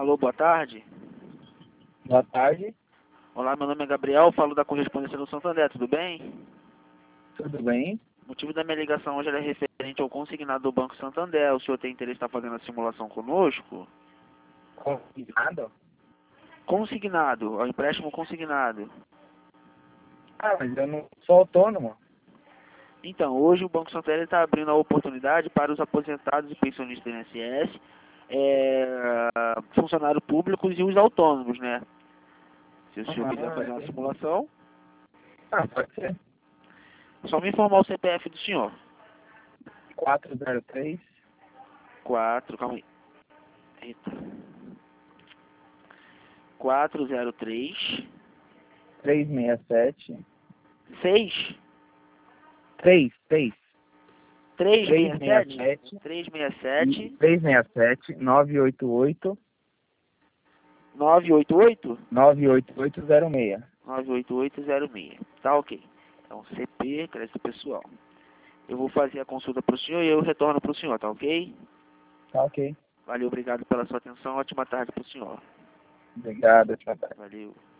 Alô, boa tarde. Boa tarde, Olá, meu nome é Gabriel, falo da correspondência do Santander, tudo bem? tudo bem? O motivo da minha ligação hoje era referente ao consignado do Banco Santander. O senhor tem interesse em estar fazendo a simulação conosco? Consignado? Consignado, ao empréstimo consignado. Ah, mas eu não sou autônomo. Então, hoje o Banco Santander está abrindo a oportunidade para os aposentados e pensionistas do INSS, funcionários públicos e os autônomos, né? Se o senhor quiser fazer uma simulação, Pode ser. é só me informar o CPF do senhor. 403 Calma aí. Eita. 403 367 6 3 367 367 367 367 988 988 98806. 98806. Tá ok. Então, CP, crédito pessoal. Eu vou fazer a consulta para o senhor e eu retorno para o senhor, tá ok? Tá ok. Valeu, obrigado pela sua atenção. Ótima tarde para o senhor. Obrigado, tchau. Valeu.